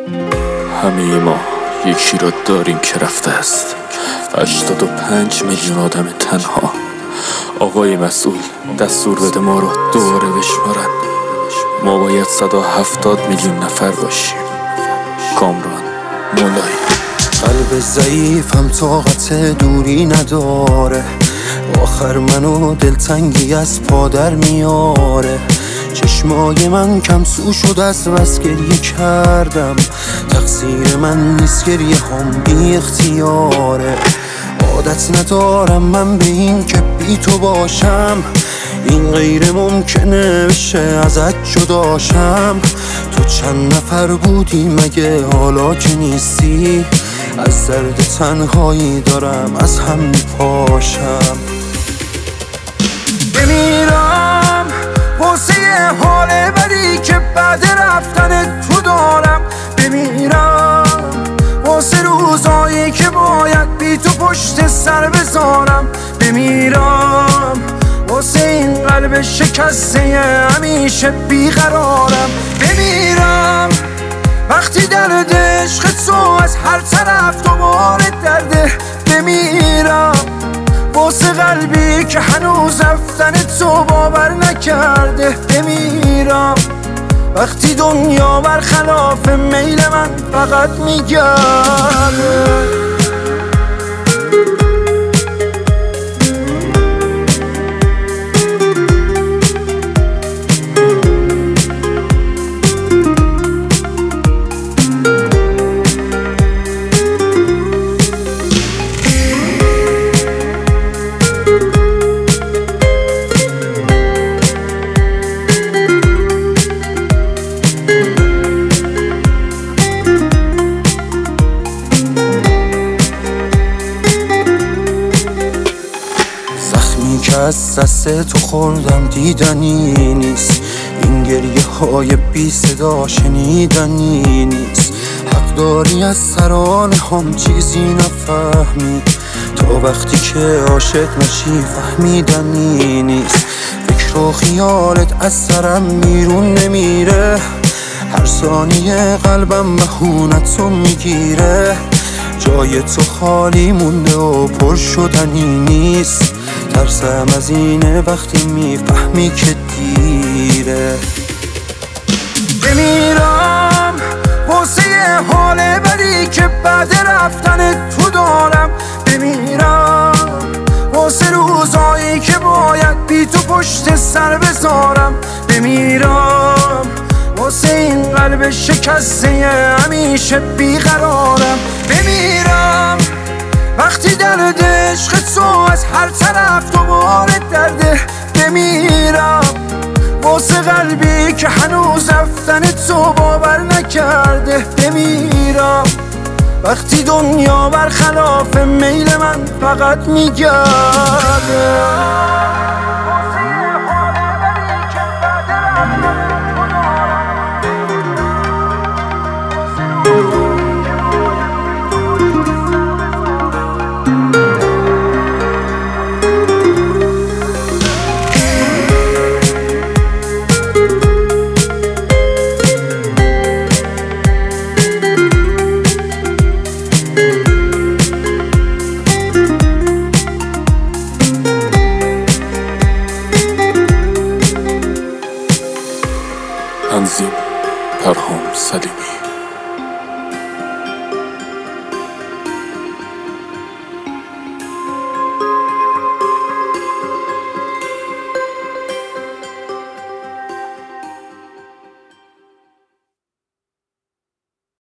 همه ما یکی را داریم که رفته است. 85 میلیون آدم تنها. آقای مسئول دستور بده ما رو دوباره بشمارن. ما باید 170 میلیون نفر باشیم. کامران مولایی. قلب ضعیفم طاقت دوری نداره، آخر منو دلتنگی از پادر میاره. چشمای من کم سو شد از بس گریه کردم، تقصیر من نیست گریه هم بی اختیاره. عادت ندارم من به این که بی تو باشم، این غیر ممکنه بشه ازت جداشم. تو چند نفر بودی مگه حالا که نیستی؟ از درد تنهایی دارم از هم میپاشم. بمیرم واسه حال بدی که بعد رفتن تو دارم. بمیرم واسه روزایی که باید بی تو پشت سر بذارم. بمیرم واسه این قلب شکسته همیشه بیقرارم. بمیرم وقتی درد عشق تو از هر طرف دوباره درده. بمیرم واسه قلبی که هنوز رفتن تو باور نکرده. بمیرم وقتی دنیا برخلاف میل من فقط میگرده. که از دست تو خوردم دیدنی نیست، این گریه های بی صدا شنیدنی نیست. حق داری از سران هم چیزی نفهمی، تا وقتی که عاشق نشی فهمیدنی نیست. فکر و خیالت از سرم بیرون نمیره، هر ثانیه قلبم بهونتو میگیره. جای تو خالی مونده و پر شدنی نیست، ترسم از اینه وقتی میفهمی که دیره. بمیرم واسه حال بدی که بعد رفتن تو دارم. بمیرم واسه روزایی که باید بی تو پشت سر بذارم. بمیرم واسه این قلب شکسته همیشه بیقرارم. بمیرم وقتی درد عشق تو از هر طرف دوباره درده. بمیرم واسه قلبی که هنوز رفتن تو باور نکرده. بمیرم وقتی دنیا برخلاف میل من فقط میگرده. تنظیم پرهام سلیمی.